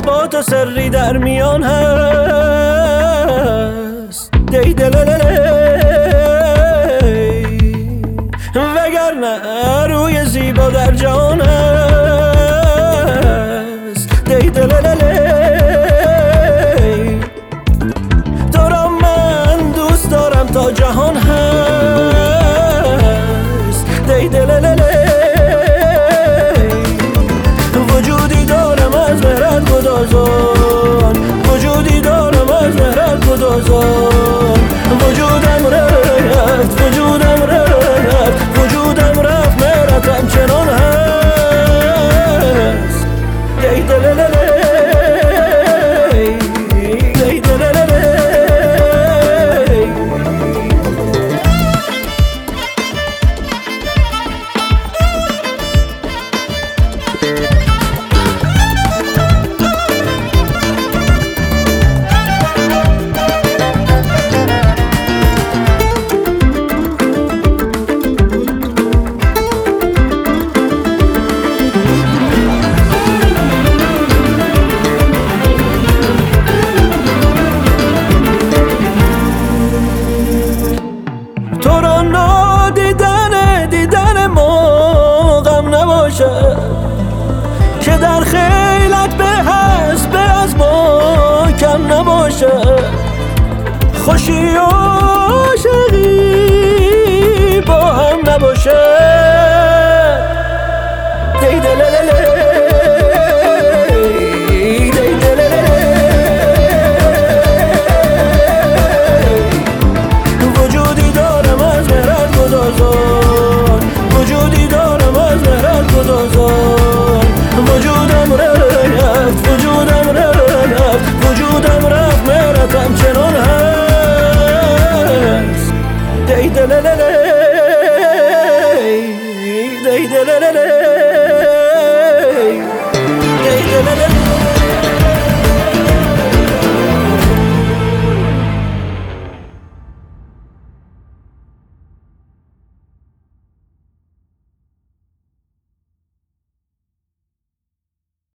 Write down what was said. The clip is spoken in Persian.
با تو سری در میان هست دی وگرنه روی زیبا در جان هست دی تو را من دوست دارم تا جهان هست دی وجودی دارم از مهرت گدازان وجودی دارم از مهرت گدازان وجودم رفت وجودم رفت وجودم رفت مهرتم چنان هست دی تو را دیدن ما غم نباشه که در خیلت به از ما کم نباشه خوشی و عاشقی با هم نباشه وجودی دارم از مهرت گدازان وجودی دارم از مهرت گدازان وجودم رفت وجودم رفت وجودم رفت مهرتم چنان هست دی